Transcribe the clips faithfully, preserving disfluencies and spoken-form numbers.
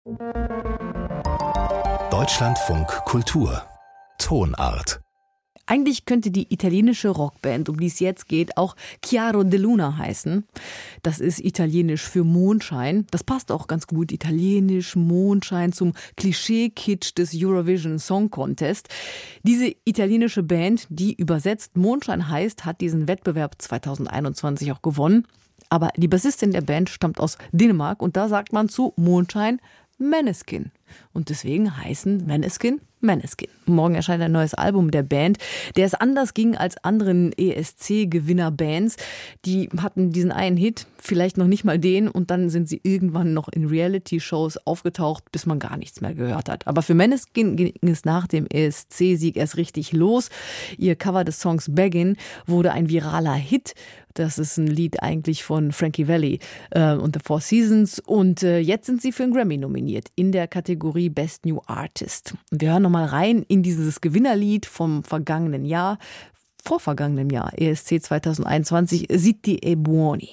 Deutschlandfunk Kultur Tonart. Eigentlich könnte die italienische Rockband, um die es jetzt geht, auch Chiaro de Luna heißen. Das ist italienisch für Mondschein. Das passt auch ganz gut, italienisch, Mondschein, zum Klischee-Kitsch des Eurovision Song Contest. Diese italienische Band, die übersetzt Mondschein heißt, hat diesen Wettbewerb zwanzig einundzwanzig auch gewonnen. Aber die Bassistin der Band stammt aus Dänemark und da sagt man zu Mondschein Måneskin. Und deswegen heißen Måneskin Måneskin. Morgen erscheint ein neues Album der Band, der es anders ging als anderen E S C-Gewinnerbands. Die hatten diesen einen Hit, vielleicht noch nicht mal den, und dann sind sie irgendwann noch in Reality-Shows aufgetaucht, bis man gar nichts mehr gehört hat. Aber für Måneskin ging es nach dem E S C-Sieg erst richtig los. Ihr Cover des Songs Beggin' wurde ein viraler Hit. Das ist ein Lied eigentlich von Frankie Valli äh, und The Four Seasons. Und äh, jetzt sind sie für einen Grammy nominiert in der Kategorie Best New Artist. Und wir hören nochmal rein in dieses Gewinnerlied vom vergangenen Jahr, vorvergangenen Jahr, E S C zwanzig einundzwanzig, Zitti e Buoni.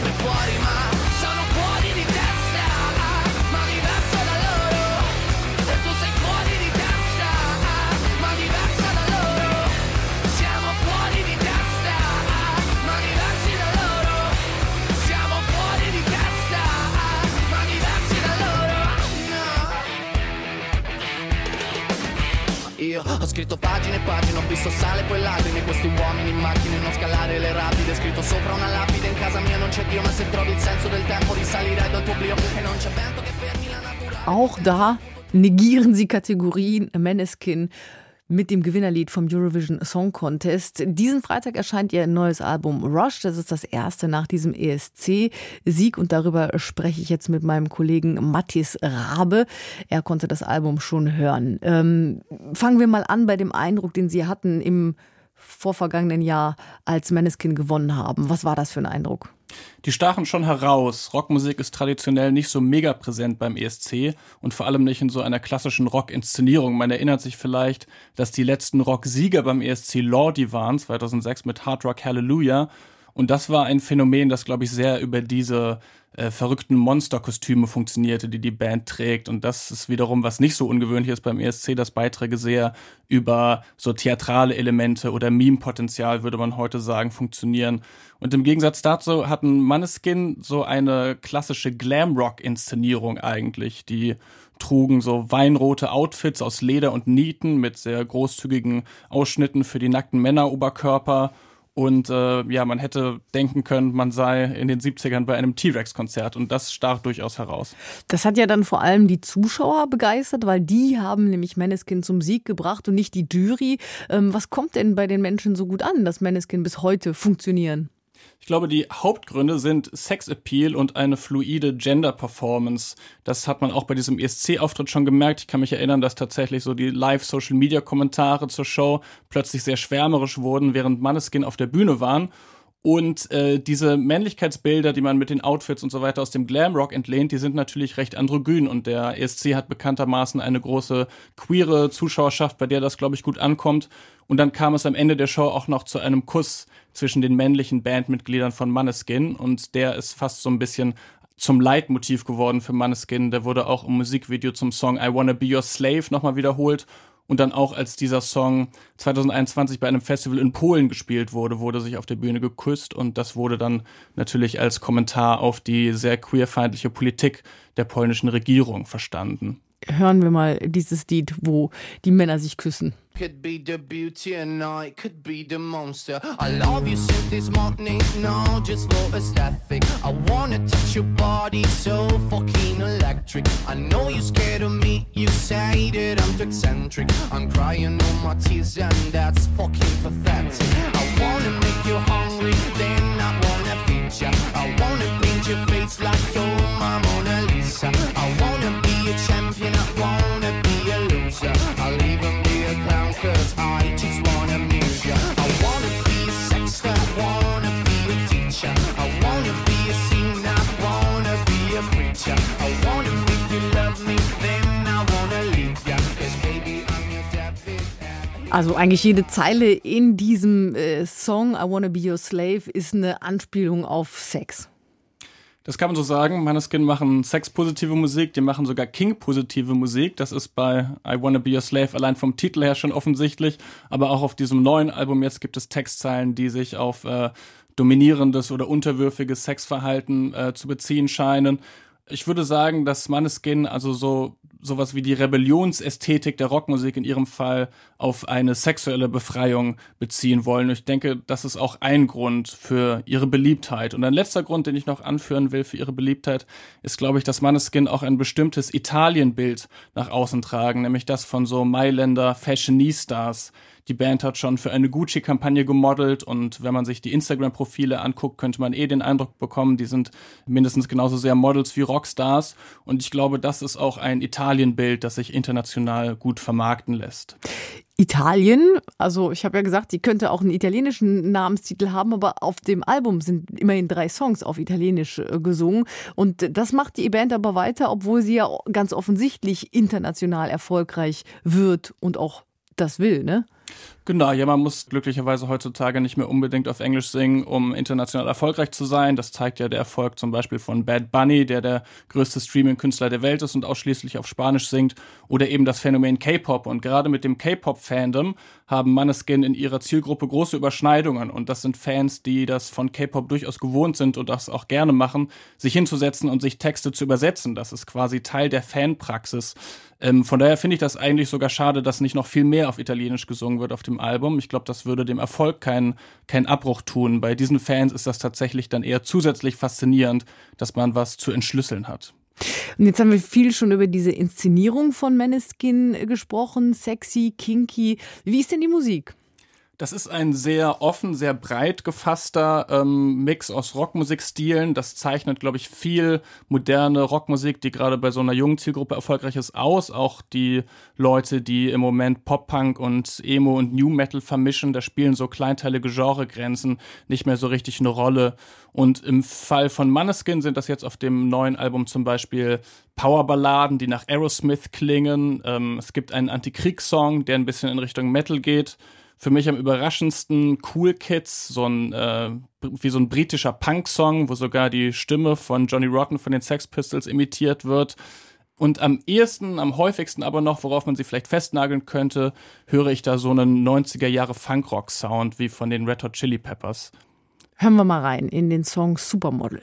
Io ho scritto pagine e pagine, ho visto sale e poi lacrime, questi uomini in macchine, non scalare le rapide, scritto sopra una lapide, in casa mia non c'è Dio, ma se trovi il senso del tempo risalirai dal tuo oblio e non c'è vento che fermi la natura. Auch da negieren sie Kategorien. Måneskin mit dem Gewinnerlied vom Eurovision Song Contest. Diesen Freitag erscheint ihr neues Album Rush. Das ist das erste nach diesem E S C-Sieg. Und darüber spreche ich jetzt mit meinem Kollegen Mathis Rabe. Er konnte das Album schon hören. Ähm, fangen wir mal an bei dem Eindruck, den Sie hatten im vorvergangenen Jahr, als Måneskin gewonnen haben. Was war das für ein Eindruck? Die stachen schon heraus. Rockmusik ist traditionell nicht so mega präsent beim E S C und vor allem nicht in so einer klassischen Rock-Inszenierung. Man erinnert sich vielleicht, dass die letzten Rock-Sieger beim E S C Lordi waren, zweitausendsechs mit Hard Rock Hallelujah. Und das war ein Phänomen, das, glaube ich, sehr über diese äh, verrückten Monsterkostüme funktionierte, die die Band trägt. Und das ist wiederum, was nicht so ungewöhnlich ist beim E S C, dass Beiträge sehr über so theatrale Elemente oder Meme-Potenzial, würde man heute sagen, funktionieren. Und im Gegensatz dazu hatten Måneskin so eine klassische Glam-Rock-Inszenierung eigentlich. Die trugen so weinrote Outfits aus Leder und Nieten mit sehr großzügigen Ausschnitten für die nackten Männeroberkörper. Und äh, ja, man hätte denken können, man sei in den siebzigern bei einem T-Rex-Konzert. Und das stach durchaus heraus. Das hat ja dann vor allem die Zuschauer begeistert, weil die haben nämlich Måneskin zum Sieg gebracht und nicht die Jury. Ähm, was kommt denn bei den Menschen so gut an, dass Måneskin bis heute funktionieren? Ich glaube, die Hauptgründe sind Sexappeal und eine fluide Gender-Performance. Das hat man auch bei diesem E S C-Auftritt schon gemerkt. Ich kann mich erinnern, dass tatsächlich so die Live-Social-Media-Kommentare zur Show plötzlich sehr schwärmerisch wurden, während Måneskin auf der Bühne waren. Und äh, diese Männlichkeitsbilder, die man mit den Outfits und so weiter aus dem Glamrock entlehnt, die sind natürlich recht androgyn. Und der E S C hat bekanntermaßen eine große queere Zuschauerschaft, bei der das, glaube ich, gut ankommt. Und dann kam es am Ende der Show auch noch zu einem Kuss zwischen den männlichen Bandmitgliedern von Måneskin. Und der ist fast so ein bisschen zum Leitmotiv geworden für Måneskin. Der wurde auch im Musikvideo zum Song I Wanna Be Your Slave nochmal wiederholt. Und dann auch, als dieser Song zwanzig einundzwanzig bei einem Festival in Polen gespielt wurde, wurde sich auf der Bühne geküsst. Und das wurde dann natürlich als Kommentar auf die sehr queerfeindliche Politik der polnischen Regierung verstanden. Hören wir mal dieses Lied, wo die Männer sich küssen. Could be the beauty and I could be the monster. I love you since this morning, no, just for aesthetic. I wanna touch your body, so fucking electric. I know you're scared of me, you say that I'm too eccentric. I'm crying all my tears and that's fucking pathetic. I wanna make you hungry, then I wanna feed ya. I wanna paint your face like you're my Mona Lisa. I wanna be a champion, I wanna be a loser. I'll even be a clown, cause I just wanna amuse ya. I wanna be a sexter, I wanna be a teacher. I wanna be a singer, I wanna be a preacher. I wanna make you love me, then I wanna leave ya. Cause baby, I'm your David. Also eigentlich jede Zeile in diesem äh, Song I Wanna Be Your Slave ist eine Anspielung auf Sex. Das kann man so sagen. Måneskin machen sexpositive Musik, die machen sogar King-positive Musik. Das ist bei I Wanna Be Your Slave allein vom Titel her schon offensichtlich. Aber auch auf diesem neuen Album jetzt gibt es Textzeilen, die sich auf äh, dominierendes oder unterwürfiges Sexverhalten äh, zu beziehen scheinen. Ich würde sagen, dass Måneskin also so sowas wie die Rebellionsästhetik der Rockmusik in ihrem Fall auf eine sexuelle Befreiung beziehen wollen. Ich denke, das ist auch ein Grund für ihre Beliebtheit. Und ein letzter Grund, den ich noch anführen will für ihre Beliebtheit, ist, glaube ich, dass Måneskin auch ein bestimmtes Italienbild nach außen tragen, nämlich das von so Mailänder Fashionistas. Die Band hat schon für eine Gucci-Kampagne gemodelt und wenn man sich die Instagram-Profile anguckt, könnte man eh den Eindruck bekommen, die sind mindestens genauso sehr Models wie Rockstars. Und ich glaube, das ist auch ein Italienbild, das sich international gut vermarkten lässt. Italien, also ich habe ja gesagt, die könnte auch einen italienischen Namenstitel haben, aber auf dem Album sind immerhin drei Songs auf Italienisch äh, gesungen und das macht die Band aber weiter, obwohl sie ja ganz offensichtlich international erfolgreich wird und auch das will, ne? Genau, ja, man muss glücklicherweise heutzutage nicht mehr unbedingt auf Englisch singen, um international erfolgreich zu sein. Das zeigt ja der Erfolg zum Beispiel von Bad Bunny, der der größte Streaming-Künstler der Welt ist und ausschließlich auf Spanisch singt. Oder eben das Phänomen K-Pop. Und gerade mit dem K-Pop-Fandom haben Måneskin in ihrer Zielgruppe große Überschneidungen. Und das sind Fans, die das von K-Pop durchaus gewohnt sind und das auch gerne machen, sich hinzusetzen und sich Texte zu übersetzen. Das ist quasi Teil der Fanpraxis. Ähm, von daher finde ich das eigentlich sogar schade, dass nicht noch viel mehr auf Italienisch gesungen wird auf dem Album. Ich glaube, das würde dem Erfolg keinen keinen Abbruch tun. Bei diesen Fans ist das tatsächlich dann eher zusätzlich faszinierend, dass man was zu entschlüsseln hat. Und jetzt haben wir viel schon über diese Inszenierung von Måneskin gesprochen, sexy, kinky. Wie ist denn die Musik? Das ist ein sehr offen, sehr breit gefasster ähm, Mix aus Rockmusikstilen. Das zeichnet, glaube ich, viel moderne Rockmusik, die gerade bei so einer jungen Zielgruppe erfolgreich ist, aus. Auch die Leute, die im Moment Pop-Punk und Emo und New Metal vermischen, da spielen so kleinteilige Genregrenzen nicht mehr so richtig eine Rolle. Und im Fall von Måneskin sind das jetzt auf dem neuen Album zum Beispiel Powerballaden, die nach Aerosmith klingen. Ähm, es gibt einen Antikriegssong, der ein bisschen in Richtung Metal geht. Für mich am überraschendsten Cool Kids, so ein, äh, wie so ein britischer Punk-Song, wo sogar die Stimme von Johnny Rotten von den Sex Pistols imitiert wird. Und am ehesten, am häufigsten aber noch, worauf man sie vielleicht festnageln könnte, höre ich da so einen neunziger-Jahre-Funkrock-Sound wie von den Red Hot Chili Peppers. Hören wir mal rein in den Song Supermodel.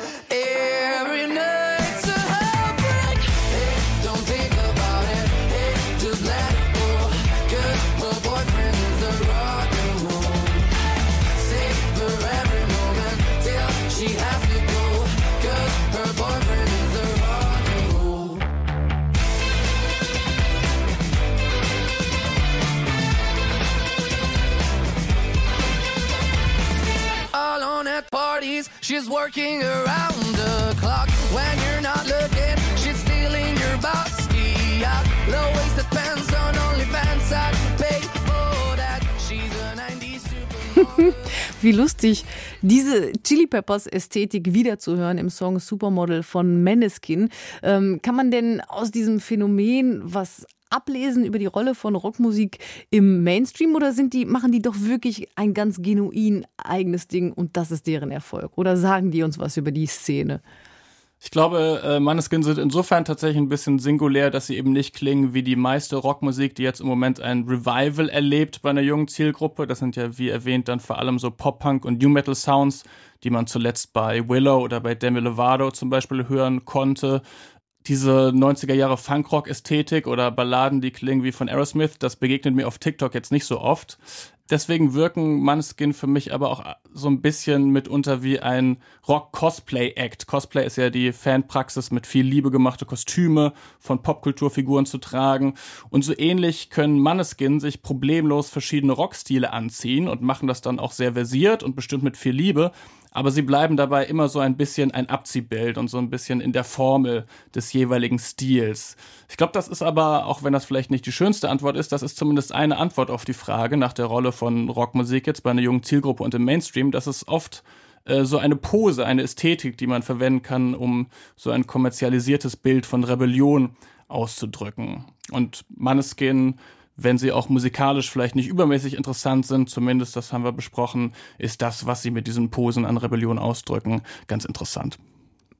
Parties, she's working around the clock. When you're not looking, she's stealing your bossy out. Low-waisted pants on OnlyFans, I can pay for that. She's a nineties supermodel. Wie lustig, diese Chili Peppers Ästhetik wiederzuhören im Song Supermodel von Måneskin. Ähm, kann man denn aus diesem Phänomen was ablesen über die Rolle von Rockmusik im Mainstream oder sind die, machen die doch wirklich ein ganz genuin eigenes Ding und das ist deren Erfolg? Oder sagen die uns was über die Szene? Ich glaube, äh, Måneskin sind insofern tatsächlich ein bisschen singulär, dass sie eben nicht klingen wie die meiste Rockmusik, die jetzt im Moment ein Revival erlebt bei einer jungen Zielgruppe. Das sind ja, wie erwähnt, dann vor allem so Pop-Punk- und New-Metal-Sounds, die man zuletzt bei Willow oder bei Demi Lovato zum Beispiel hören konnte. Diese neunziger-Jahre-Funkrock-Ästhetik oder Balladen, die klingen wie von Aerosmith, das begegnet mir auf TikTok jetzt nicht so oft. Deswegen wirken Måneskin für mich aber auch so ein bisschen mitunter wie ein Rock-Cosplay-Act. Cosplay ist ja die Fanpraxis, mit viel Liebe gemachte Kostüme von Popkulturfiguren zu tragen. Und so ähnlich können Måneskin sich problemlos verschiedene Rockstile anziehen und machen das dann auch sehr versiert und bestimmt mit viel Liebe. Aber sie bleiben dabei immer so ein bisschen ein Abziehbild und so ein bisschen in der Formel des jeweiligen Stils. Ich glaube, das ist aber, auch wenn das vielleicht nicht die schönste Antwort ist, das ist zumindest eine Antwort auf die Frage nach der Rolle von Rockmusik jetzt bei einer jungen Zielgruppe und im Mainstream. Das ist oft äh, so eine Pose, eine Ästhetik, die man verwenden kann, um so ein kommerzialisiertes Bild von Rebellion auszudrücken. Und Måneskin, wenn sie auch musikalisch vielleicht nicht übermäßig interessant sind, zumindest, das haben wir besprochen, ist das, was sie mit diesen Posen an Rebellion ausdrücken, ganz interessant.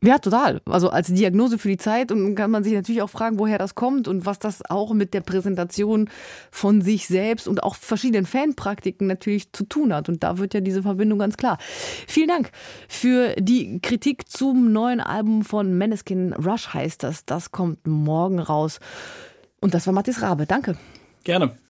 Ja, total. Also als Diagnose für die Zeit und kann man sich natürlich auch fragen, woher das kommt und was das auch mit der Präsentation von sich selbst und auch verschiedenen Fanpraktiken natürlich zu tun hat. Und da wird ja diese Verbindung ganz klar. Vielen Dank für die Kritik zum neuen Album von Måneskin. Rush heißt das. Das kommt morgen raus. Und das war Mathis Rabe. Danke. Gerne.